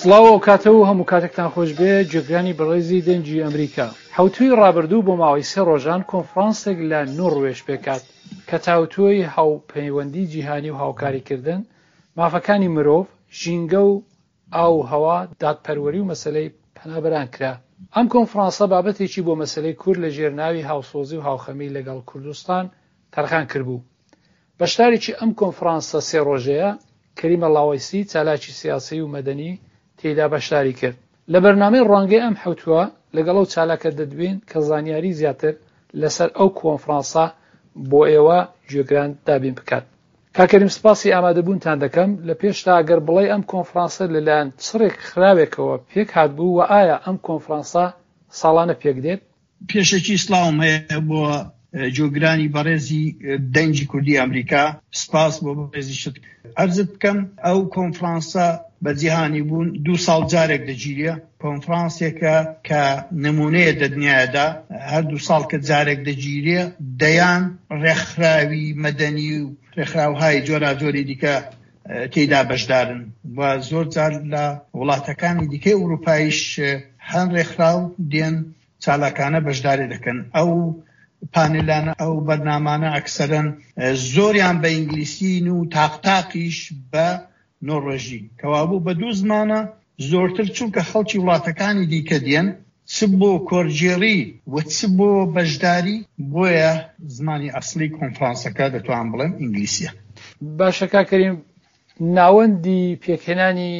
سڵاو کاتەوە هەموو کاتێکتان خۆش بێ جێگرانی بەڕێزی دەنگی ئەمریکا. حوتوی ڕابردوو بۆ ماوەی 3 ڕۆژان کۆنفرانسێک لە نۆڕوێژ پێکات کە تاوتوی هاوپەیوەندی جیهانی و هاوکاریکردن، مافەکانی مرۆڤ، ژینگە و ئاو هەوا، دادپەروەری و مەسەلەی پەنابەران کرا. ئەم کۆنفرانسە بابەتێکی بۆ مەسەلەی کورد لە ژێرناوی هاوسۆزی و هاوخەمی لەگەڵ کوردستان تەرخان کردبوو. بەشدارێکی ئەم کۆنفرانسە 3 ڕۆژەیە کەریمە لاوەیسی، چالاکی سیاسی و مەدەنی تێدا بەشداری کرد. لە بەرنامەی ڕوانگەی ئەم حوتووە لەگەڵ ئەو چالاکە دەدوین کە زانیاری زیاتر لەسەر ئەو کۆنفرانسە بۆ ئێوە گوێگران دابین بکات. کاکەریم سپاسی ئامادەبوونتان دەکەم. لە پێشتا ئەگەر بڵێ ئەم کۆنفرانسە لەلایەن چڕێک خراوێکەوە پێک هاتبوو و ئایا ئەم کۆنفرانسە ساڵانە پێک دێت؟ پێشێکی سڵاوم هەیە بۆ جۆگرانی بەڕێزی دەنگی کوردی ئەمریکا. سپاس بۆ بەڕێزی شت. عەرزت بکەم ئەو کۆنفرانسە بە جیهانی بوون 2 ساڵ جارێک دەگیرێ. کۆنفرانسێکە کە نمونەیە دەدنیادا هەر 2 ساڵ کە جارێک دەگیرێ دەیان ڕێکخراوی مەدەنی و ڕێکخراوهای جۆرا جۆری دیکە تێدا بەشدارن و زۆر جار لە وڵاتەکانی دیکەی ئەوروپاییش هەن ڕێکخراو دێن چالاکانە بەشداری دەکەن. ئەو پانلانە ئەو بەرنامانە ئەکسەرەن زۆریان بە ئینگلیسین و تاقتاقیش بە نۆڕۆژی کەوابوو بە 2 زمانە زۆرتر چونکە خەڵکی وڵاتەکانی دیکە دێن چ بۆ کۆرجێڕی و چ بۆ بەشداری بۆیە زمانی ئەسلی کۆنفرانسەکە دەتوان بڵێم ئینگلیسیە. باشە کاکەریم، ناوەندی پێکهێنانی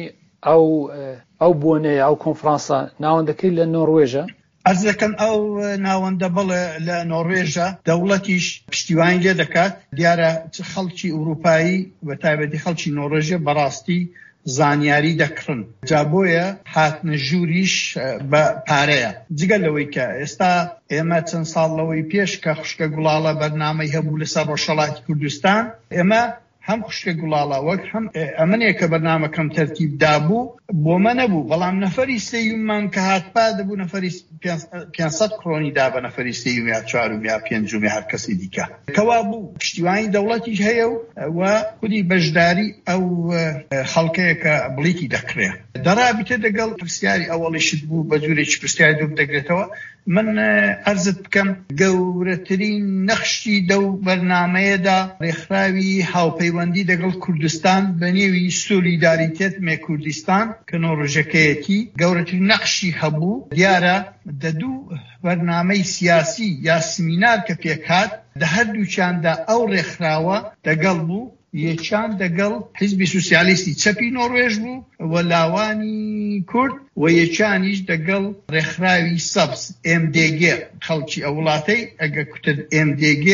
ئەو بۆنەیە ئەو کۆنفرانسە ناوەندەکەی لە نۆڕوێژە؟ ئەرز دەکەم ئەو ناوەندە بڵێ لە نۆڕوێژە دەوڵەتیش پشتیوانی لێ دەکات. دیارە خەڵکی ئەوروپایی بە تایبەتی خەڵکی نۆڕێژە بەڕاستی زانیاری دەکڕن. جا بۆیە هاتنە ژووریش بە پارەیە. جگە لەوەی کە ئێستا ئێمە چەند ساڵ لەوەی پێش کە خوشکە گوڵاڵە بەرنامەی هەبوو لەسەر ڕۆژهەڵاتی کوردستان، ئێمە هەم خوشکە گوڵاڵە وەک هەم ئەمنێک کە بەرنامەکەم تەرتیبدا بوو بۆمە نەبوو، بەڵام نەفەری سێیوممان کە هاتپا دەبوو نەفەری 500 کڕۆنی دا بە نەفەری سێیوم یا چوارم یا پێنجم یا هەر کەسی دیکە. کەوا بوو پشتیوانی دەوڵەتیش هەیە و خودی بەشداری ئەو خەڵکەیە کە بڵیتی دەکرێ. دەرابیتە دەگەڵ پرسیاری ئەوەڵیشت بوو بە جوورێکی پرسیاری دوو دەگرێتەوە. من عەرزت بکەم گەورەترین نەخشی دەو بەرنامەیەدا ڕێکخراوی هاوپەیوەندی دەگەڵ کوردستان بە نێوی سۆلیداریتێت مێ کوردستان کە نۆڕۆژەکەیەتی گەورەترین نەخشی هەبوو. دیارە دەدوو بەرنامەی سیاسی یا سمینار کە پێکات لە هەردووچیاندا ئەو ڕێکخراوە دەگەڵ بوو. یەکیان دەگەڵ حیزبی سوسیالیستی چەپی نۆڕوێژ بوو و لاوانی کورد و یەکیانیش دەگەڵ ڕێکخراوی سەبز MDG. خەڵکی ئەو وڵاتەی ئەگە کوتر MDG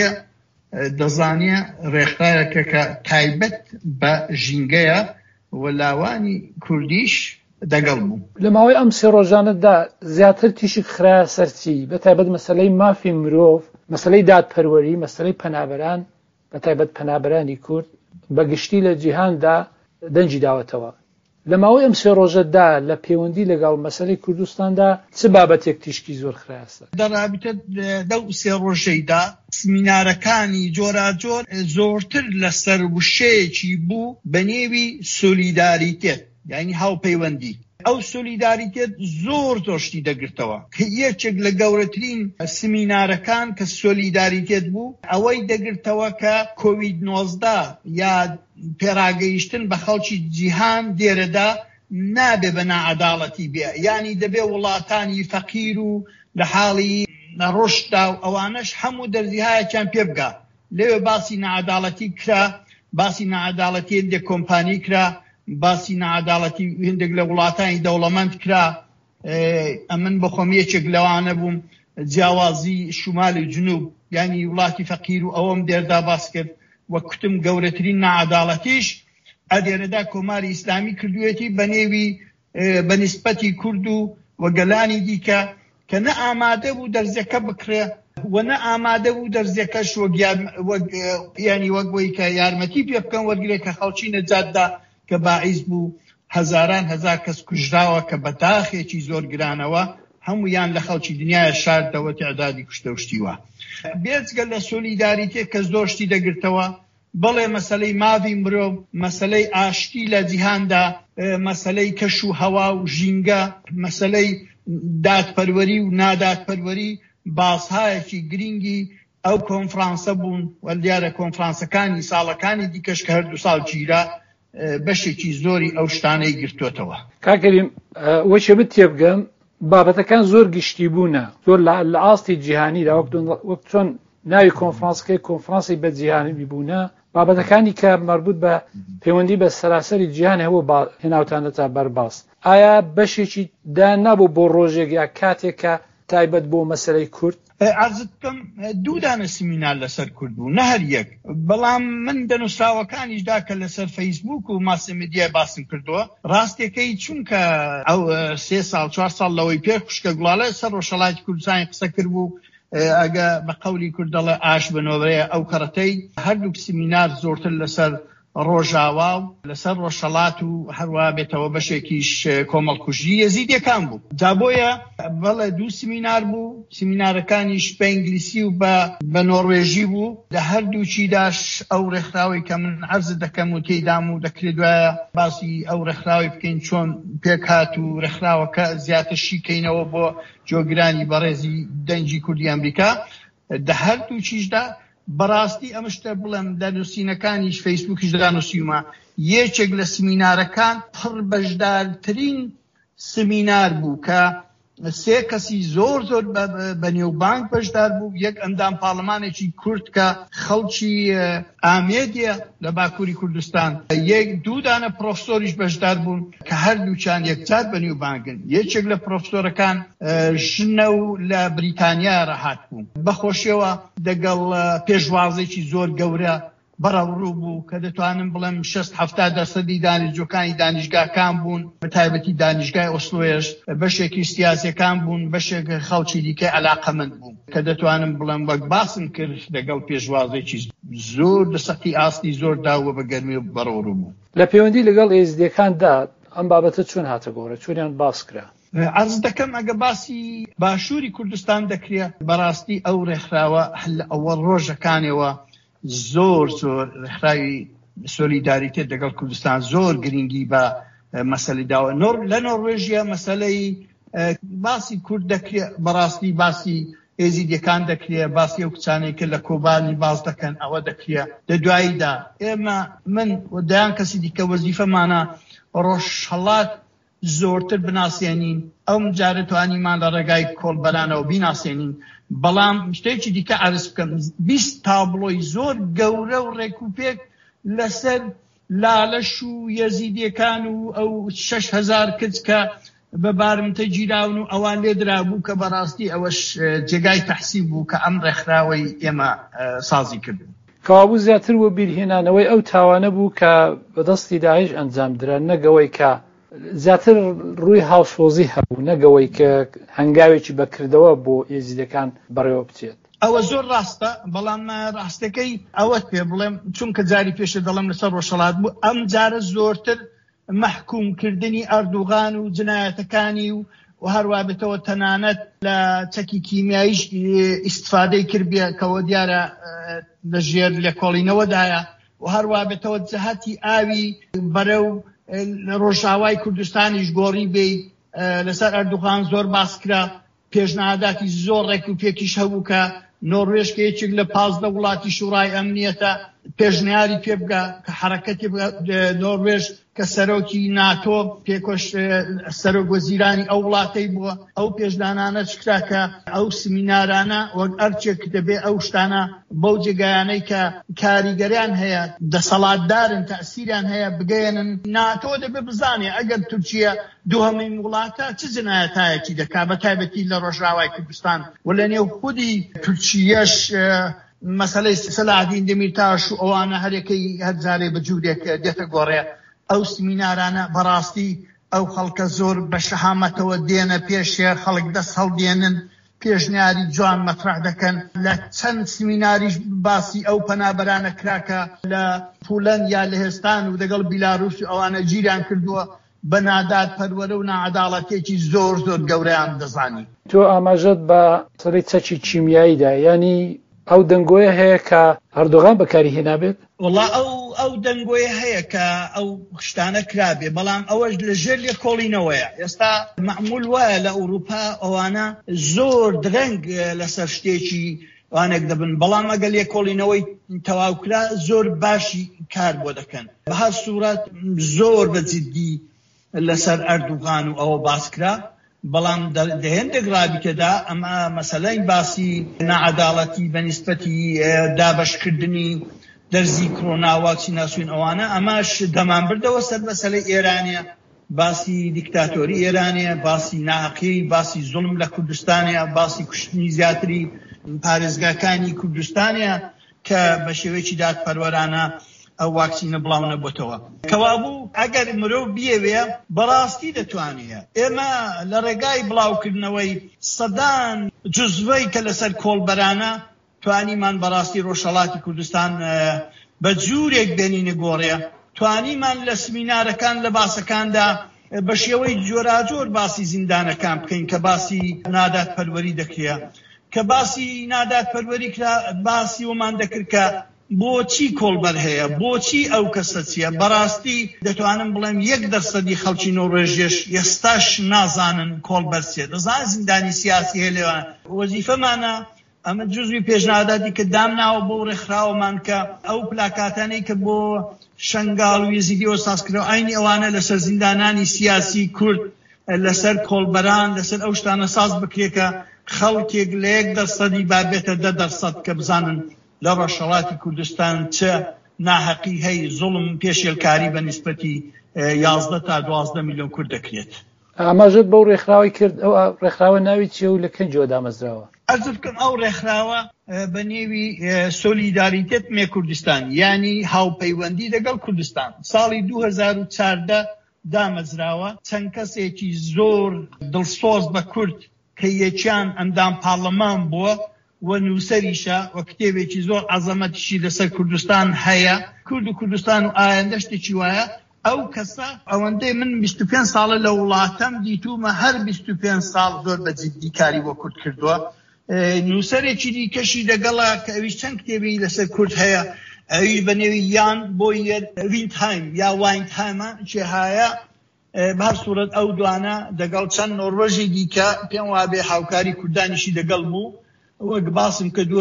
دەزانێ ڕێکخراوێکە کە تایبەت بە ژینگەیە و لاوانی کوردیش دەگەڵ بوو. لە ماوەی ئەم 3 ڕۆژانەدا زیاتر تیشک خراە سەرچی بە تایبەت مەسەلەی مافی مرۆڤ، مەسەلەی دادپەروەری، مەسەلەی پەنابەران بە تایبەت پەنابەرانی کورد بەگشتی لە جیهاندا دەنجی داوەتەوە. لە ماوەی ئەم 3 ڕۆژەدا لە پەیوەندی لەگەڵ مەسەلەی کوردستاندا چ بابەتێک تیشکی زۆر خراستە؟ دەرابطە دەو 3 ڕۆژەیدا سمینارەکانی جۆراجۆر زۆرتر لەسەر وشەیەکی بوو بە نێوی سۆلیداریتێت، یعنی هاوپەیوەندی. ئەو سۆلیداریتێت زۆر تۆشتی دەگرتەوە. یەکێک لە گەورەترین سمینارەکان کە سۆلیداریتێت بوو ئەوەی دەگرتەوە کە کۆڤید-19 یا پێڕاگەیشتن بە خەڵکی جیهان دێرەدا نابێ بە نائەداڵەتی بێ، یعنی دەبێ وڵاتانی فەقیر و لە حاڵی ڕۆشتدا و ئەوانەش هەموو دەرزیهایەکیان پێ بگا. لەوێ باسی نائەداڵەتی کرا، باسی نائەداڵەتی هەندێک کۆمپانی کرا، باسی نائەداڵەتی هەندێک لە وڵاتانی دەوڵەمەند کرا. ئەمن بە خۆم یەکێک لەوانە بووم جیاوازی شمال و جنوب، یعنی وڵاتی فەقیر و ئەوەم دێردا باس کرد. وە کوتم گەورەترین نائەداڵەتیش ئەدێرەدا کۆماری ئیسلامی کردوێتی بە نێوی بە نیسبەتی کورد و وەگەلانی دیکە کە نە ئامادە بوو دەرزەکە بکرێ و نە ئامادە بوو دەرزەکەش ینی وەک بۆی کە یارمەتی پێ بکەن وەرگێ کە خەڵکی نەجاتدا کە باعیس بوو هەزاران هەزار کەس کوژراوە کە بە تاخێکی زۆر گرانەوە هەمویان لە خەڵکی دنیای شاردەوە تعدادی کوشتە و شتیوە. بێجگە لە سۆلیداریتێ کە زۆر شتی دەگرتەوە بڵێ مەسەلەی ماوی مرۆڤ، مەسەلەی ئاشتی لە جیهاندا، مەسەلەی کەش و هەوا و ژینگە، مەسەلەی دادپەروەری و نادادپەروەری باسهایەکی گرنگی ئەو کۆنفرانسە بوون و دیارە کۆنفرانسەکانی ساڵەکانی دیکەش کە هەردوو ساڵ گیرا بەشێکی زۆری ئەو شتانەی گرتوتەوە. کاکەریم وەچێ بت تێبگەم بابەتەکان زۆر گشتی بوونە، زۆر لە ئاستی جیهانیدا وەک چۆن ناوی کۆنفرانسەکەی کۆنفرانسی بە جیهانی بوونە، بابەتەکانی کە مربوط بە پەیوەندی بە سەراسەری جیهان هەبوو هێناوتانە تا بەرباس. ئایا بەشێکی دانابوو بۆ ڕۆژێک یا کاتێک کە تایبەت بۆ مەسەلەی کورد؟ عرضت بکەم دوودانە سیمینار لەسەر کورد بوو، نە هەر یەک. بەڵام من دەنووسراوەکانیشدا کە لەسەر فەیسبوک و ماسمێدیای باسم کردووە، ڕاستێکەی چونکە ئەو 3 ساڵ 4 ساڵ لەوەی پێ خوشکە گوڵاڵە سەر ڕۆژهەڵاتی کوردستانی قسە کرد بوو. ئەگە بە قەولی کورد دەڵێ ئاش بنۆبرەیە ئەو کەڕەتەی هەردوو سیمینار زۆرتر لەسەر ڕۆژاوا و لەسەر ڕۆژهەڵات و هەروە بێتەوە بەشێکیش کۆمەڵکوژی یەزیدیەکان بوو. جابۆیە بەڵێ 2 سیمینار بوو، سیمینارەکانیش بە ئینگلیسی و بە نۆروێژی بوو. لە هەردووچیداش ئەو ڕێکخراوی کە من عەرز دەکەم و تێیدام و دەکرێت وایە باسی ئەو ڕێکخراوی بکەین چۆن پێک هات و ڕێکخراوەکە زیاترشی کەینەوە بۆ جۆگرانی بەڕێزی دەنگی کوردی ئەمریکا. لە هەردووچیشدا بەڕاستی ئەمشتە بڵێم دەنووسینەکانیش فەیسبووکیش دانووسیومە، یەکێک لە سیمینارەکان پڕ بەشدارترین سیمینار بوو کە 3 کەسی زۆر بەنێوبانگ بەشدار بوو. یەک ئەندام پاڵەمانێکی کورد کە خەڵکی ئامێدیە لە باکووری کوردستان، یەک دوودانە پرۆفسۆریش بەشدار بوون کە هەردووچان یەکجار بەنێوبانگن. یەکێک لە پرۆفسۆرەکان ژنە و لە بریتانیا ڕەهات بوو، بەخۆشیەوە دەگەڵ پێشوازێکی زۆر گەورە بەڕەوڕوو بوو کە دەتوانم بڵێم 60-70% دانیشتوەکانی دانیشگاکان بوون، بەتایبەتی دانیشگای ئۆسلۆیش بەشێکی سیاسیەکان بوون، بەشێک خەڵکی دیکە عەلاقەمەند بوون کە دەتوانم بڵێم وەک باسم کرد لەگەڵ پێشوازێکی زۆر لەسەقی ئاستی زۆر داوە بە گەرمی و بەڕەوڕوو بوو. لە پەیوەندی لەگەڵ ئێزدیەکاندا ئەم بابەتە چۆن هاتە گۆڕە، چۆنیان باس کرا؟ عرض دەکەم ئەگە باسی باشووری کوردستان دەکرێت بەڕاستی ئەو ڕێکخراوە هەل ئەوەڵ ڕۆژەکانەوە زۆر ڕێکخراوی سۆلیداریتێت لەگەڵ کوردستان زۆر گرنگی بە مەسەلەی داوە. لە نۆروێژیا مەسەلەی باسی کورد دەکرێت، بەڕاستی باسی ئێزیدیەکان دەکرێت، باسی ئەو کچانەی کە لە کۆبانی باز دەکەن ئەوە دەکرێت. لە دواییدا ئێمە من و دایان کەسی دیکە وەزیفەمانە ڕۆژهەڵات زۆرتر بناسیێنین، ئەو جارە توانیمان لە ڕێگای کۆڵبەرانەوە بیناسیێنین. بەڵام شتێکی دیکە عرض بکەم 20 تابلۆی زۆر گەورە و ڕێکوپێک لەسەر لالەش و یەزیدیەکان و ئەو 6,000 کچ کە بە بارمتە گیراون و ئەوان لێدرا بوو کە بەڕاستی ئەوەش جێگای تەحسین بوو کە ئەم ڕێکخراوەی ئێمە سازی کردن. کەوابوو زیاتر بۆ بیرهێنانەوەی ئەو تاوانە بوو کە بەدەستی داعش ئەنجام درا، نەگەوەی کە زیاتر ڕووی هاوسۆزی هەبوو، نەگەوەی کە هەنگاوێکی بەکردەوە بۆ ئێزیدەکان بەڕێوە بچێت. ئەوە زۆر ڕاستە، بەڵام ڕاستەکەی ئەوەت پێ بڵێم چونکە جاری پێشە دەڵم لەسەر ڕۆژهەڵات بوو، ئەم جارە زۆرتر مەحکومکردنی ئەردوغان و جنایەتەکانی و هەروە بێتەوە تەنانەت لە چەکی کیمیاییش ئیستفادەی کردبێ کەەوە دیارە لەژێر لێکۆڵینەوەدایە و هەروە بێتەوە جەهەتی ئاوی بەرەو ڕۆژاوای کوردستانیش گۆڕی بێ لەسەر ئەردوغان زۆر باسکرا. پێشنهاداتی زۆر ڕێکوپێکیش هەبوو کە نۆروێژ کە یەکێک لە 15 وڵاتی شوڕای ئەمنیەتە پێشنیاری پێ بگە کە حرەکەتی نۆروێژ کە سەرۆکی ناتۆ پێکۆش سەرۆک وەزیرانی ئەو وڵاتەی بووە. ئەو پێشدانانە چکرا کە ئەو سیمینارانە وەک ئەرچێک دەبێ ئەو شتانە بەو جێگایانەی کە کاریگەریان هەیە دەسەڵاتدارن تەسیریان هەیە بگەێنن. ناتۆ دەبێ بزانێ ئەگەر تورکیە دووهەمین وڵاتە چ جنایەتایەکی دەکا بەتایبەتی لە ڕۆژاوای کوردستان و لە نێو خودی تورکیەش مەسەلەی سەلاحدین دەمیرتاش و ئەوانە هەرێکەی هەرجارێ بەجوودێک دێتە گۆڕێ. ئەو سیمینارانە بەڕاستی ئەو خەڵکە زۆر بە شەهامەتەوە دێنە پێشێ، خەڵک دەست هەڵدێنن، پێشنیاری جوان مەطرح دەکەن. لە چەند سیمیناریش باسی ئەو پەنابەرانە کراکە لە پۆلەند یا لە هێستان و دەگەڵ بیلاڕوس و ئەوانە گیریان کردووە بە نادات پەروەرە و نەعەداڵەتێکی زۆر زۆر گەورەیان دەزانی. تۆ ئاماژەت بە سەرەی چەکی کیمیاییدا، یعنی ئەو دەنگۆیە هەیە کە ئەردۆغان بەکاری هێنابێت؟ وڵا ئەو دەنگۆیە هەیە کە ئەو شتانە کرابێ، بەڵام ئەوەش لەژێر لێ کۆڵینەوەیە. ئێستا معمول وایە لە ئەوروپا ئەوانە زۆر درەنگ لەسەر شتێکی وانێک دەبن، بەڵام ئەگەر لێ کۆڵینەوەی تەواوکرا زۆر باشی کار بۆ دەکەن. بە هەر سوورەت زۆر بەجددی لەسەر ئەردوغان و ئەوە باسکرا، بەڵام هێندێک ڕابیکەدا ئەمە مەسەلەی باسی نەعەداڵەتی بەنسبەتی دابەشکردنی دەرزی کۆڕۆنا ڤاکسیناسیۆن ئەوانە ئەماش دەمان بردەوە سەر مەسەلەی ئێرانیە، باسی دیکتاتۆری ئێرانیە، باسی ناحەقی، باسی زوڵم لە کوردستانیە، باسی کوشتنی زیاتری پارێزگاکانی کوردستانیە کە بە شێوەیەکی دادپەروەرانە ئەو ڤاکسینە بڵاو نەبووتەوە. کەوابوو ئەگەر مرۆڤ بیەوێ بەڕاستی دەتوانێت. ئێمە لە ڕێگای بڵاوکردنەوەی سەدان جوزڤەی کە لەسەر کۆڵبەرانە توانیمان بەڕاستی ڕۆژهەڵاتی کوردستان بە جوورێک بێنینە گۆڕێ، توانیمان لە سمینارەکان لە باسەکاندا بە شێوەی جۆراجۆر باسی زیندانەکان بکەین کە باسی نادادپەروەری دەکرێت، کە باسی نادادپەروەری کرا باسی ومان دەکرد کە بۆچی کۆڵبەر هەیە، بۆچی ئەو کەسە چییە. بەڕاستی دەتوانم بڵێم 1% خەڵکی نۆڕێژیش ئێستاش نازانن کۆڵبەر چییە. دەزانن زیندانی سیاسی هەیە لێوان. وەزیفەمانە ئەمە جزوی پێشنهاداتی کە دامناوە بۆ ڕێکخراوەمان کە ئەو پلاکاتانەی کە بۆ شەنگاڵ و یەزیدی ئۆساسکرەوە ئاینی ئەوانە لەسەر زیندانانی سیاسی کورد، لەسەر کۆڵبەران، لەسەر ئەو شتانە ساز بکرێت کە خەڵکێک لە 1% بابێتە 10% کە بزانن لە ڕۆژهەڵاتی کوردستان چه ناحەقی هەی زوڵم پێشێلکاری بە نیسبەتی 11 تا 12 میلیۆن کورد دەکرێت. ئاماژەت بەو ڕێکخراوی کرد. ئەو ڕێکخراوە ناوی چییە و لە کەنجەوە دامەزراوە؟ ئەرز بکەم ئەو ڕێکخراوە بە نێوی سۆلیداریتێت مێ کوردستان، یعنی هاوپەیوەندی لەگەڵ کوردستان، ساڵی 2014 دامەزراوە. چەند کەسێکی زۆر دڵسۆز بە کورد کە یەکیان ئەندام پاڵەمان بووە و نووسەریشە و کتێبێکی زۆر عەزەمەتیشی لەسەر کوردستان هەیە، کورد و کوردستان و ئایندە شتێکی وایە. ئەو کەسە ئەوەندەی من 25 ساڵە لە وڵاتەم دیتومە هەر 25 ساڵ زۆر بە جددی کاری بۆ کورد کردووە. نووسەرێکی دیکەشی لەگەڵا کە ئەویش چەند کتێبی لەسەر کورد هەیە، ئەوی بە نێوی یان بۆ وینتهایم یا واینتهایمە چێ هایە. بە هەر سوورەت ئەو دوانە دەگەڵ چەند نۆڕۆژی دیکە پێم وابێ هاوکاری کوردانیشی دەگەڵ بوو، وەک باسم کە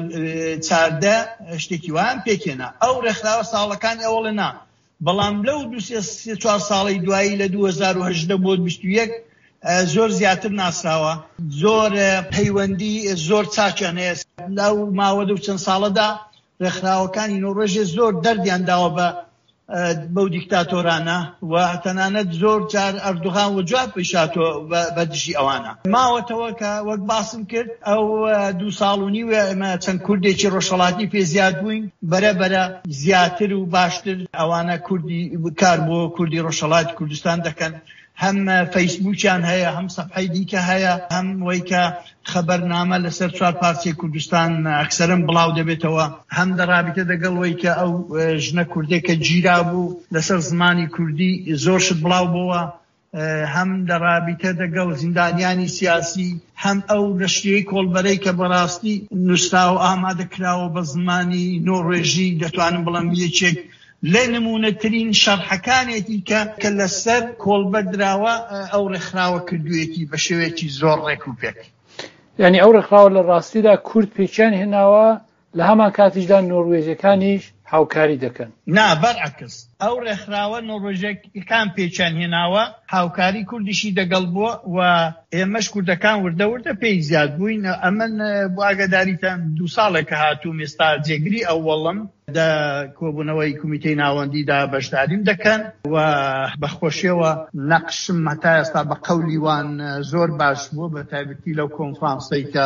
2014 شتێکی وایان پێکێنا. ئەو ڕێکخراوە ساڵەکانی ئەوڵە نا، بەڵام لەو 2-4 ساڵی دوایی لە 2018 بۆ 21 زۆر زیاتر ناسراوە، زۆر پەیوەندی زۆر چاکیان هەیە. لەو ماوە و چەند ساڵەدا ڕێکخراوەکانی نۆڕێژێ زۆر دەردیان داوە بەو دیکتاتۆرانە و تەنانەت زۆر جار ئەردوغان و جواب پیشاتۆ بە دژی ئەوانە. ماوەتەوە کە وەک باسم کرد ئەو 2 ساڵ و نیوە ئێمە چەند کوردێکی ڕۆژهەڵاتی پێ زیاد بووین، بەرەبەرە زیاتر و باشتر ئەوانە کوردی کار بۆ کوردی ڕۆژهەڵاتی کوردستان دەکەن. هەم فەیسبووکیان هەیە، هەم سەفحەی دیکە هەیە، هەم وەی کە خەبەرنامە لەسەر 4 پارچەی کوردستان ئەکسەرەن بڵاو دەبێتەوە، هەم دەڕابێتە دەگەڵ وەی کە ئەو ژنە کوردێکە گیرا بوو لەسەر زمانی کوردی زۆر شت بڵاو بووە، هەم دەڕابێتە دەگەڵ زیندانیانی سیاسی، هەم ئەو لەشتەی کۆڵبەرەی کە بەڕاستی نووسرا و ئامادەکراوە بە زمانی نۆڕێژی. دەتوانم بڵێم یەکێک لە نمونەترین شەرحەکانێتی کە لەسەر کۆڵبەر دراوە ئەو ڕێکخراوە کردوویەتی بە شێوەیەکی زۆر ڕێک و پێک. یعنی ئەو ڕێکخراوە لە ڕاستیدا کورد پێچیان هێناوە، لە هەمان کاتیشدا نۆروێژەکانیش هاوکاری دەکەن. نا بەرعکس، ئەو ڕێکخراوە نۆڕۆژەکان پێچیان هێناوە، هاوکاری کوردیشی دەگەڵ بووە و ئێمەش کوردەکان وردە پێی زیاد بووین. ئەمن بۆ ئاگاداریتان 2 ساڵێکە هاتووم ئێستا جێگری ئەو وەڵم دا کۆبوونەوەی کومیتەی ناوەندیدا بەشداریم دەکەن و بەخۆشیەوە نەقشم هەتا ئێستا بە قەولی وان زۆر باش بووە، بە تایبەتی لەو کۆنفرانسەی کە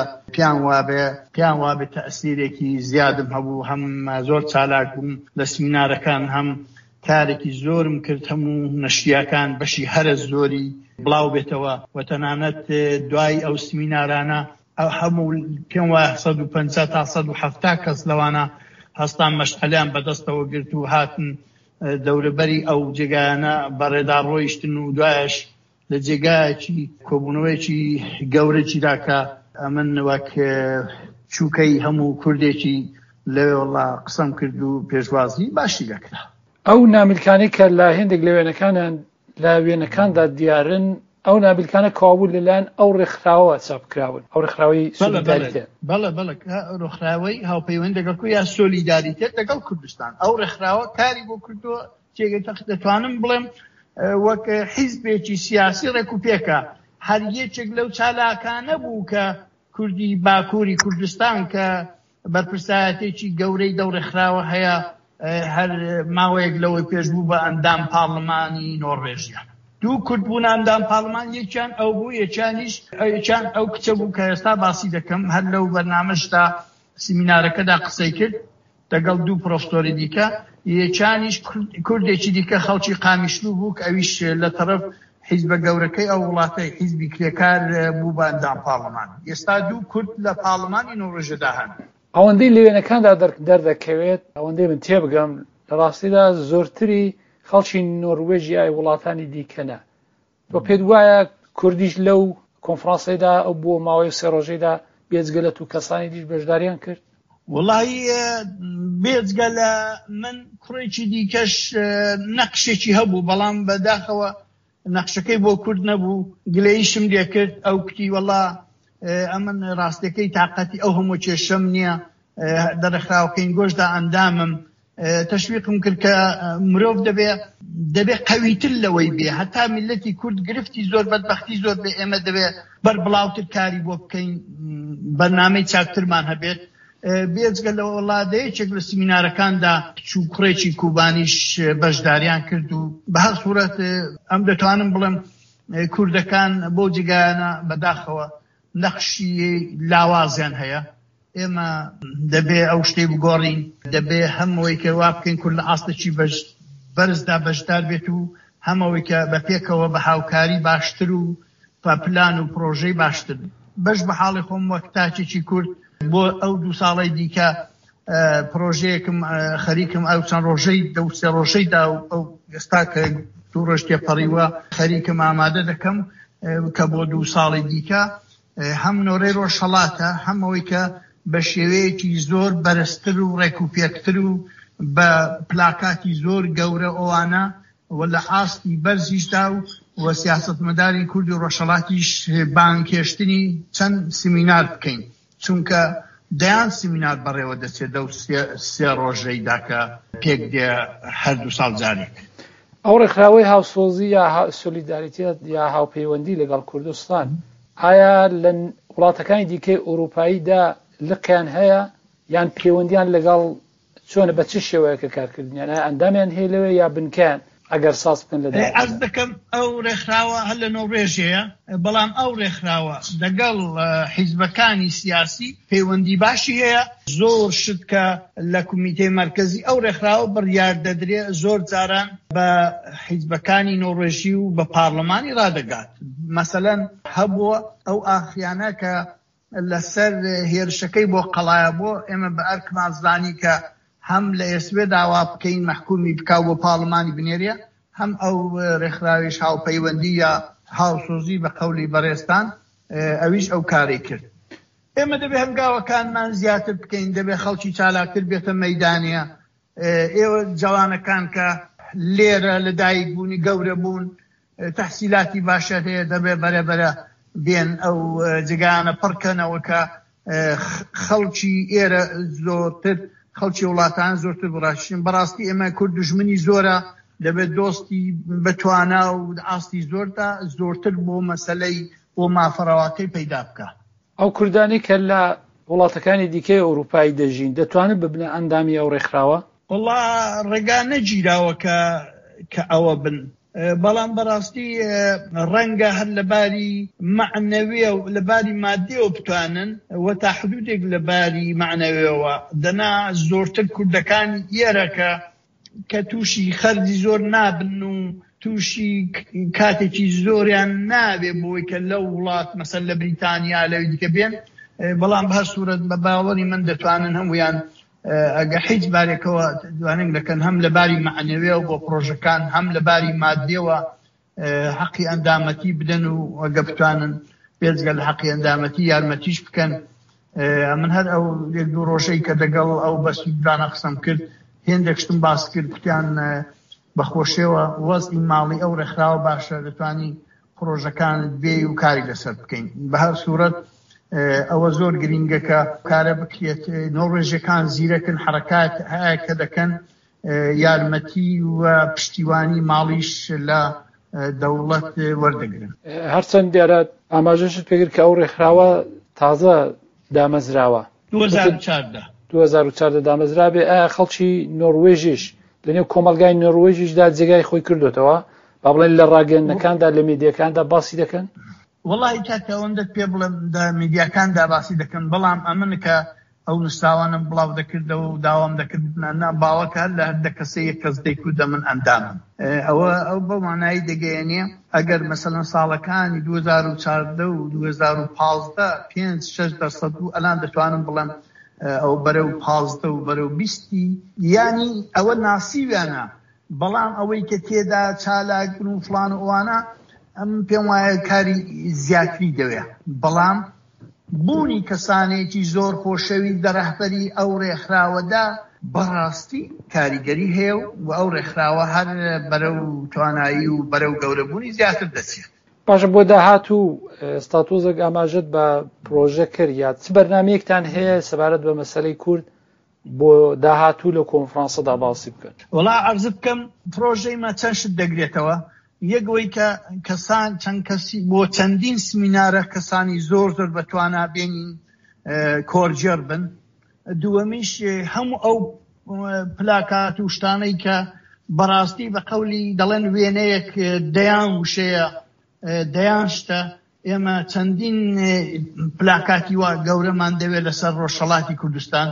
پیان وابێ تەئسیرێکی زیادم هەبوو، هەم زۆر چالاک بووم لە سمینارەکان، هەم کارێکی زۆرم کرد هەموو نەشریەکان بەشی هەرە زۆری بڵاو بێتەوە و تەنانەت دوای ئەو سمینارانە هەموو پێم وایە 150 تا 170 کەس لەوانە هەستان مەشعەلیان بەدەستەوە گرت و هاتن دەورەبەری ئەو جێگایانە بەڕێدا ڕۆیشتن و دوایش لە جێگایەکی کۆبوونەوەیەکی گەورە گیراکە ئەمن وەک چووکەی هەموو کوردێکی لەوێ وەڵا قسەم کرد و پێشوازی باشی لەکرا. ئەو نامیلکانەی کە لە هێندێک لە وێنەکاندا دیارن ئەو نابلکانە کابوو لەلایەن ئەو ڕێکخراوە چاپکراون ئەو ڕێکخراوەی سۆلیداریتێ بەڵێ ڕێکخراوەی هاوپەیوەندی لەگەڵ یا سۆلیداریتێت لەگەڵ کوردستان ئەو ڕێکخراوە کاری بۆ کردووە تێگەی دەتوانم بڵێم وەک حیزبێکی سیاسی ڕێکوپێکە هەر یەکێک لەو چالاکانە بوو کە کوردی باکووری کوردستان کە بەرپرسایەتێکی گەورەی دەو ڕێکخراوە هەیە هەر ماوەیەک لەوەی پێش بوو بە ئەندام پاڵمانی نۆڕێژیان دوو کورد بوون ئەندام پاڵمان یەکیان ئەو بوو یەکیان ئەو کچە بوو کە ئێستا باسی دەکەم هەر لەو بەرنامەشدا سیمینارەکەدا قسەی کرد لەگەڵ دوو پرۆفسۆری دیکە یەکیانیش کوردێکی دیکە خەڵکی قامیشلوو بوو کە ئەویش لە تەرەف حیزبە گەورەکەی ئەو وڵاتەی حیزبی کرێکار بوو بە ئەندام پاڵمان ئێستا دوو کورد لە پاڵمانی نۆڕێژەدا هەن ئەوەندەی لە وێنەکاندا دەردەکەوێت ئەوەندەی من تێبگەم لە ڕاستیدا زۆرتری خەڵکی نۆروێژیای وڵاتانی دیکەنە بۆ پێت وایە کوردیش لەو کۆنفرانسەیدا ئەو بۆ ماوەی 3 ڕۆژەیدا بێجگە لە تو کەسانی دیش بەشداریان کرد وڵی بێجگە لە من کوڕێکی دیکەش نەقشێکی هەبوو بەڵام بەداخەوە نەقشەکەی بۆ کورد نەبوو گلەیشم لێ کرد ئەو کتی وەڵا ئەمن ڕاستەکەی تااقەتی ئەو هەموو کێشەم نییە دەرەخراوەکەین گۆشدا ئەندامم تەشویقم کرد کە مرۆڤ دەبێ قەویتر لەوەی بێ هەتا میلەتی کورد گرفتی زۆر بەدبەختی زۆر بێ ئێمە دەبێ بەربڵاوتر کاری بۆ بکەین بەرنامەی چاکترمان هەبێت بێجگە لە وڵادەیەکێک لە سیمینارەکاندا چوو کوڕێکی کوبانیش بەشداریان کرد و بە هەر سوورەت ئەم دەتوانم بڵێم کوردەکان بۆ جگایانە بەداخەوە نەخشی لاوازیان هەیە ئێمە دەبێ ئەو شتەی بگۆڕین دەبێ هەمەوەی کە وا بکەین کورد لە ئاستێکی بەرزدا بەشدار بێت و هەمەوەی کە بەپێکەوە بە هاوکاری باشتر و پلان و پرۆژەی باشتر بەش بە حاڵی خۆم وەک تاچێکی کورد بۆ ئەو 2 ساڵی دیکە پرۆژەیەکم خەریکم ئەو چەند ڕۆژەی 2-3 ڕۆژەیدا ئەو ئێستا کە 2 ڕۆژ تێپەڕیوە خەریکم ئامادە دەکەم کە بۆ 2 ساڵی دیکە هەم نۆرەی ڕۆژهەڵاتە هەمەوەی کە بە شێوەیەکی زۆر بەرزتر و ڕێکوپێکتر و بە پلاکاتی زۆر گەورە ئەوانە و لە ئاستی بەرزیشدا و سیاسەتمەداری کورد و ڕۆژهەڵاتیش بانکێشتنی چەند سیمینار بکەین چونکە دەیان سیمینار بەڕێوە دەچێت دە 3 ڕۆژەیدا کە پێک دێ هەر 2 ساڵ جارێک ئەو ڕێکخراوەی هاوسۆزی یا سۆلیداریتێت یا هاوپەیوەندی لەگەڵ کوردستان ئایا لە وڵاتەکانی دیکەی ئەوروپاییدا لقیان هەیە یان پەیوەندیان لەگەڵ چۆنە بە چ شێوەیەکە کارکردنیان ئەندامیان هەیە لەوێ یا بنکەیان ئەگەر ساز بکەن لەدا ئەس دەکەم ئەو ڕێکخراوە هەر لە نۆڕێژەیە بەڵام ئەو ڕێکخراوە لەگەڵ حیزبەکانی سیاسی پەیوەندی باشی هەیە زۆر شت کە لە کومیتەی مەرکەزی ئەو ڕێکخراوە بڕیار دەدرێ زۆر جاران بە حیزبەکانی نۆڕێژی و بە پارلەمانی ڕادەگات مەسەلەن هەبووە ئەو ئاخیانە کە لەسەر هێرشەکەی بۆ قەڵایە بۆ ئێمە بە ئەرکمازدانی کە هەم لە ئێسوێ داوا بکەین مەحکومی بکاو بۆ پاڵمانی بنێریە هەم ئەو ڕێکخراویش هاوپەیوەندی یا هاوسۆزی بە قەولی بەڕێستان ئەویش ئەو کاری کرد ئێمە دەبێ هەنگاوەکانمان زیاتر بکەین دەبێ خەڵکی چالاکتر بێتە مەیدانە ئێوە جوانەکان کە لێرە لە دایک بوونی گەورە بوون تەحسیلاتی باشە هەیە دەبێ بەرەبەرە بێن ئەو جگانە پڕکەنەوە کە خەڵکی ئێرە زۆرتر خەڵکی وڵاتان زۆرتر بڕاشین بەڕاستی ئێمە کورد دژمنی زۆرە دەبێت دۆستی بتوانە و ئاستی زۆردا زۆرتر بۆ مەسەلەی بۆ مافەڕەوەکەی پەیدا بکە ئەو کوردانی کە لە وڵاتەکانی دیکەی ئەوروپایی دەژین دەتوانن ببنە ئەندامی ئەو ڕێکخراوە وڵا ڕێگا نەگیراوە کە ئەوە بن بەڵام بەڕاستی ڕەنگە هەر لەباری معنەویە و لەباری مادیەوە بتوانن و تا حدودێک لەباری معنەویەوە دەنا زۆرتر کوردەکانی ئێرەکە کە تووشی خەرجی زۆر نابن و تووشی کاتێکی زۆریان نابێ بۆی کە لەو وڵات مەسەل لە بریتانیا لەوی دیکە بێن بەڵام بە هەر سوورەت بە باوەڕی من دەتوانن هەمویان ئەگە هیچ بارێکەوە دوانێک دەکەن هەم لەباری معنەویە و بۆ پرۆژەکان هەم لەباری مادیەوە حەقی ئەندامەتی بدەن و ئەگە بتوانن بێجگە لە حەقی ئەندامەتی یارمەتیش بکەن من هەر ئەو یەک دوو ڕۆژەی کە دەگەڵ ئەو بەسوودانە قسەم کرد هێندێک شتم باس کرد کوتیان بەخۆشیەوە وەزی ماڵی ئەو ڕێکخراوە باشە دەتوانی پرۆژەکانت بێ و کاری لەسەر بکەین بە هەر سوورەت ئەوە زۆر گرینگە کە کارە بکرێت نۆڕێژەکان زیرەکن حرەکات هەیە کە دەکەن یارمەتی و پشتیوانی ماڵیش لە دەوڵەت وەردەگرن هەرچەند دیارە ئاماژەشت پێگر کە ئەو ڕێکخراوە تازە دامەزراوە 2014 دامەزرا بێ خەڵکی نۆروێژیش لەنێو کۆمەلگای نۆروێژیشدا جێگای خۆی کردوتەوە با بڵێن لە ڕاگەیەندەکاندا لە میدیەکاندا باسی دەکەن وەڵی کاکە ئەوەندە پێ بڵێم میدیاکاندا باسی دەکەن بەڵام ئەمن کە ئەو نووسراوانم بڵاو دەکردەوە و داوام دەکردنا باوەکە لە هەردە کەسەی یەک کەس دەیکوتە من ئەندامم ئەو بە مانایی دەگەیەنێ ئەگەر مەسەڵەن ساڵەکانی 2014 و 2015 5-6% و ئەلان دەتوانم بڵێم ئەو بەرەو 15 و بەرەو 20 یانی ئەوە ناسیویانە بەڵام ئەوەی کە تێدا چالاکن و فلان ئەوانە ئەم پێم وایە کاری زیاتری دەوێت بەڵام بوونی کەسانێکی زۆر خۆشەوی دەرەحبەری ئەو ڕێکخراوەدا بەڕاستی کاریگەری هەیە و ئەو ڕێکخراوە هەر بەرەو توانایی و بەرەو گەورەبوونی زیاتر دەچێت باشە بۆ داهاتوو ستاتۆزێک ئاماژەت بە پرۆژە کرد یا چ بەرنامەیەکتان هەیە سەبارەت بە مەسەلەی کورد بۆ داهاتوو لە کۆنفرانسەدا باسی بکەن وەڵا عەرز بکەم پرۆژەی مە چەند شت دەگرێتەوە یەکەوەی کە کەسان چەند کەسی بۆ چەندین سمینارە کەسانی زۆر بەتوانە بێنین کۆرجێر بن دووەمیش هەموو ئەو پلاکات و شتانەی کە بەڕاستی بە قەولی دەڵێن وێنەیەک دەیان وشەیە دەیان شتە ئێمە چەندین پلاکاتی وا گەورەمان دەوێت لەسەر ڕۆژهەڵاتی کوردستان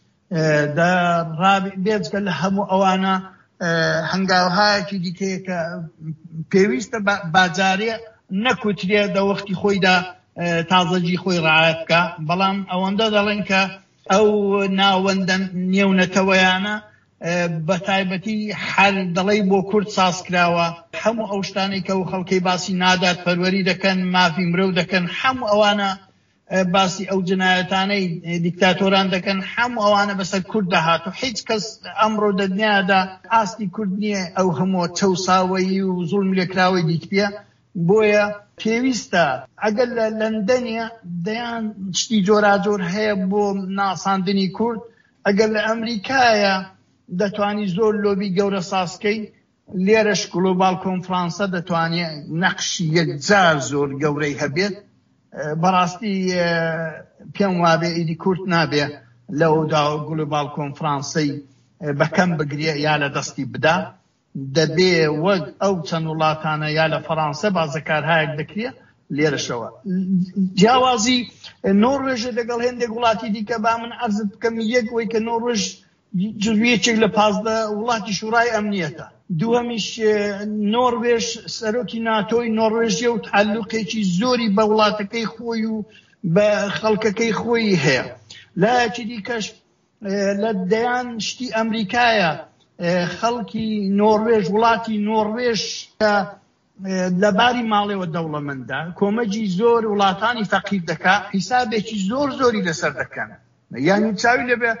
بێجگە لە هەموو ئەوانە هەنگاوهایەکی دیکەیە کە پێویستە باجارێ نەکوترێ دەوەختی خۆیدا تازەجی خۆی ڕعایەت بکە بەڵام ئەوەندە دەڵێن کە ئەو ناوەندە نێونەتەوەیانە بە تایبەتی حل دەڵێ بۆ کورد سازکراوە هەموو ئەو شتانەی کە و خەڵکەی باسی نادات پەروەری دەکەن مافی مرۆ دەکەن هەموو ئەوانە باسی ئەو جنایەتانەی دیکتاتۆران دەکەن هەموو ئەوانە بەسەر کورد دەهاتوو هیچ کەس ئەمڕۆ دەدنیادا ئاستی کورد نییە ئەو هەموو چەساوەیی و زوڵمی لێکراوەی دیکپێ بۆیە پێویستە ئەگەر لە لەندەنە دەیان شتی جۆراجۆر هەیە بۆ ناساندنی کورد ئەگەر لە ئەمریکایە دەتوانی زۆر لۆبی گەورە ساسکەی لێرەش گلۆبال کۆنفرانسە دەتوانێت نەقشی یەکجار زۆر گەورەی هەبێت بەڕاستی پێم وابێ ئیدی کورد نابێ لەودا گلۆبال کۆنفرانسەی بەکەم بگرێ یا لە دەستی بدا دەبێ وەک ئەو چەند وڵاتانە یا لە فەڕەنسا بازەکارهایەک دەکرێت لێرەشەوە جیاوازی نۆڕێژە لەگەڵ هێندێک وڵاتی دیکە با من عەرزت بکەم یەکەوەی کە نۆڕێژ جزویەکێک لە 15 وڵاتی شورای ئەمنیەتە دووەمیش نۆڕوێژ سەرۆکی ناتۆی نۆڕێژیە و تعلوقێکی زۆری بە وڵاتەکەی خۆی و بە خەڵکەکەی خۆی هەیە لایەکی دیکەش لە دەیان شتی ئەمریکایە خەڵکی نۆڕوێژ وڵاتی نۆڕوێژ لەباری ماڵێەوە دەوڵەمەندە کۆمەجی زۆر وڵاتانی فەقیر دەکا حیسابێکی زۆری لەسەر دەکەن یانی چاوی لەبێ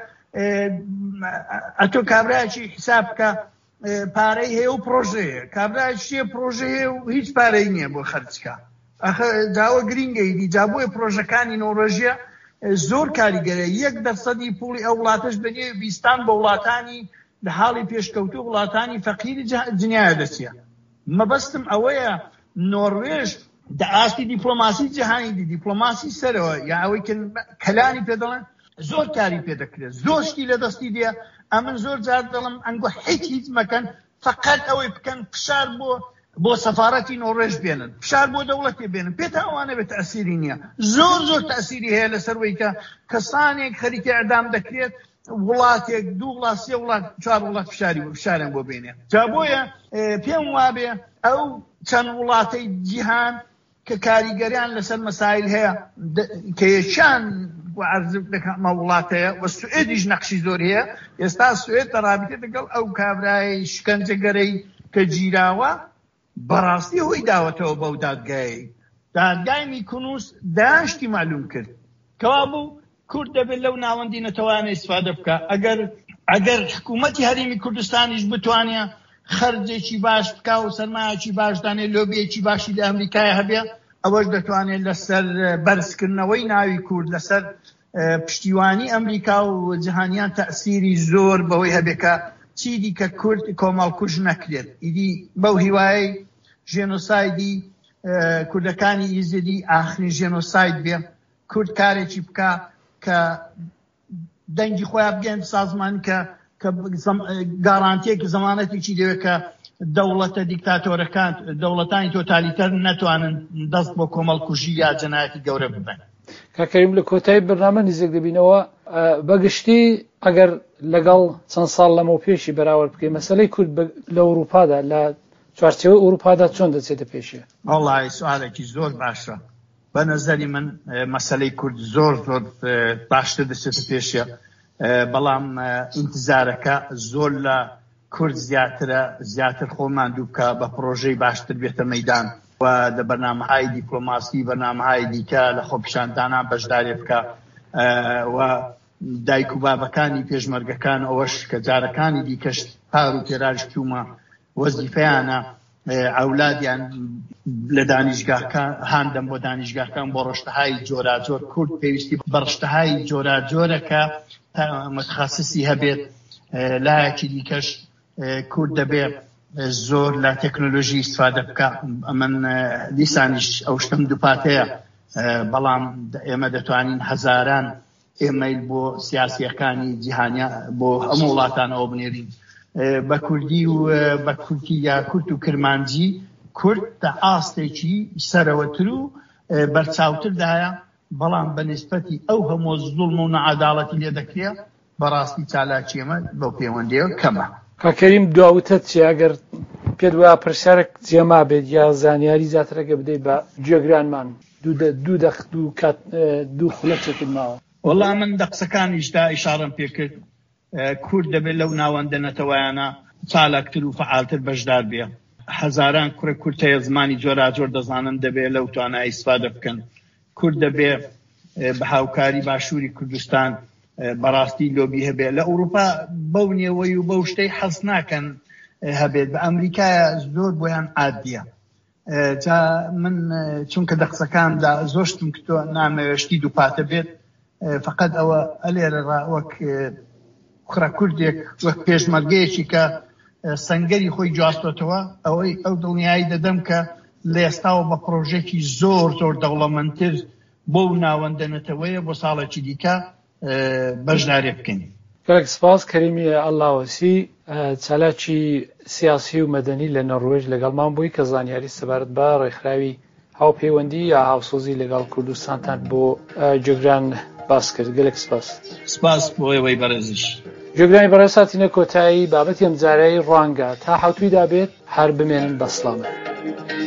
ئەتۆ کابراایکی حساب بکە پارەی هەیە و پرۆژەیە کابراایشیە پرۆژەیە و هیچ پارەی نییە بۆ خەرجکە جاوە گرینگەیدی جابۆی پرۆژەکانی نۆڕۆژیە زۆر کاریگەرە 1% پوڵی ئەو وڵاتەش بەنێ بیستان بە وڵاتانی لە حاڵی پێشکەوتو وڵاتانی فەقیری جنایە دەچێت مەبەستم ئەوەیە نۆڕوێژ ئاستی دیپلۆماسی جیهانی دیپلۆماسی سەرەوە یا ئەوەی کەلانی پێ دەڵێن زۆر کاری پێ دەکرێت زۆر شتی لە دەستی دێ ئەمن زۆر جار دەڵم ئەنگۆ هیچ مەکەن فقط ئەوەی بکەن فشار بۆ سەفارەتی نۆڕێژ بێنن فشار بۆ دەوڵەتی بێنن پێتە ئەوانە بێت تەسیری نییە زۆر تەسیری هەیە لەسەروەی کە کەسانێک خەریکی ئەعدام دەکرێت وڵاتێک دوو وڵات سێ وڵات چوار وڵات فشاریان بۆ بێنێ جا بۆیە پێم وابێ ئەو چەند وڵاتەی جیهان کە کاریگەریان لەسەر مەسایل هەیە کە یەکیان عەرزم دەکەمە وڵاتەیە و سوئێدیش نەقشی زۆر هەیە ئێستا سوئێد تەڕابطە لەگەڵ ئەو کابرای شکنجەگەرەی کە گیراوە بەڕاستی هۆی داوەتەوە بەو دادگای میکونوس داشتی معلوم کرد کەوا بوو کورد دەبێت لەو ناوەندی نەتەوانێت ئیسفادە بکە. ئەگەر حکوومەتی هەرێمی کوردستانیش بتوانێ خەرجێکی باش بکە و سەرمایەکی باش دانێت لۆبیەکی باشی لە ئەمریکای هەبێ، ئەوەش دەتوانێت لەسەر بەرزکردنەوەی ناوی کورد لەسەر پشتیوانی ئەمریکا و جیهانیان تەئسیری زۆر بەوەی هەبێکە چیدی کە کورد کۆمەڵکوژ نەکرێت. ئیدی بەو هیوایەی ژێنۆسایدی کوردەکانی ئیزدی ئاخرین ژێنۆساید بێ، کورد کارێکی بکە کە دەنگی خۆیان بگەن سازمان کە گارانتیەکی زەمانەتێکی دەوێت کە دەوڵەتە دیکتاتۆرەکان دەوڵەتانی تۆتالیتەر نەتوانن دەست بۆ کۆمەڵکوژی یا جەنایەتی گەورە ببن. کاکەریم لە کۆتایی بەرنامە نزیک دەبینەوە بەگشتی ئەگەر لەگەڵ چەند ساڵ لەمەوە پێشی بەراورد بکەین مەسەلەی کورد لە ئەوروپادا لە چوارچێوەی ئەوروپادا چۆن دەچێتە پێشێ؟ وەڵڵی سوالێکی زۆر باشە. بە نەزەری من مەسەلەی کورد زۆر باشتر دەچێتە پێشێ، بەڵام ئینتزارەکە زۆر لە کورد زیاتر خۆمان دوو بکە بە پرۆژەی باشتر بێتە مەیدان و لە بەرنامەهای دیپلۆماسی بەرنامەهای دیکە لە خۆپیشاندانان بەشدارێ بکە و دایک و بابەکانی پێشمەرگەکان ئەوەش کە جارەکانی دیکەش پار و پێراژ تومە وەزیفەیانە ئەولادیان لە دانیشگاهەکان هاندەم بۆ دانیشگاهەکان بۆ ڕشتەهای جۆراجۆر کورد پێویستی بە ڕشتەهای جۆراجۆرەکە متخصصی هەبێت. لایەکی دیکەش کورد دەبێت زۆر لە تەکنۆلۆژی استفادە بکە. من دیسانیش ئەو شتم دووپاتەیە، بەڵام ئێمە دەتوانین هەزاران ئێمەیل بۆ سیاسیەکانی جیهانیا بۆ هەموو وڵاتانەوە بنێرین بە کوردی و بە کورتی یا کورد و کرمانجی. کورد تا ئاستێکی سەرەوەتر و بەرچاوتردایە، بەڵام بە نسبەتی ئەو هەموو زوڵم و نەعەداڵەتی لێ دەکرێت بەڕاستی چالاکی ئێمە بەو پەیوەندیەوە کەمە. کاکەریم دواوتت چی ئەگەر پێت وایە پرسیارێک جێما بێت یا زانیاری زیاترەکە بدەیت بە جێگرانمان دوو خولەکێکت ماوە؟ وەڵام من دە قسەکانیشدا ئیشارەم پێ کرد، کورد دەبێت لەو ناوەندە نەتەوایانە چالاکتر و فعالتر بەشدار بێ. هەزاران کوڕە کورتەیە زمانی جۆراجۆر دەزانن دەبێت لەو توانای ئیسفادە بکەن. کورد دەبێت بە هاوکاری باشووری کوردستان بەڕاستی لۆبی هەبێت. لە ئەوروپا بەو نێوەی و بەو شتەی حەز ناکەن هەبێت، بە ئەمریکایە زۆر بۆیان عادیە. جا من چونکە دە قسەکاندا زۆشتم کە تۆ نامەوێشتی دووپاتە بێت، فقط ئەوە ئەلێرە وەک کوڕە کوردێک وەک پێشمەرگەیەکی کە سەنگەری خۆی جواستۆتەوە ئەوەی ئەو دڵنیایی دەدەم کە لە ئێستاوە بە پرۆژێکی زۆر دەوڵەمەندتر بۆ ناوەندە نەتەوەیە بۆ ساڵێکی دیکە بەشدارێ بکەین. گەلێک سپاس کەریمی ئەڵڵاوەسی، چالاکی سیاسی و مەدەنی لە نەڕۆژ لەگەڵمان بووی کە زانیاری سەبارەت بە ڕێکخراوی هاوپەیوەندی یا هاوسۆزی لەگەڵ کوردستانتان بۆ جێگران باس کرد. گەلێک سپاس بۆ ئێوەی بەڕێزش. جێگرانی بەڕێزاتینە کۆتایی بابەتی ئەم جارەی ڕوانگە تا حەوتوی دابێت هەر بمێنن بە سڵامە.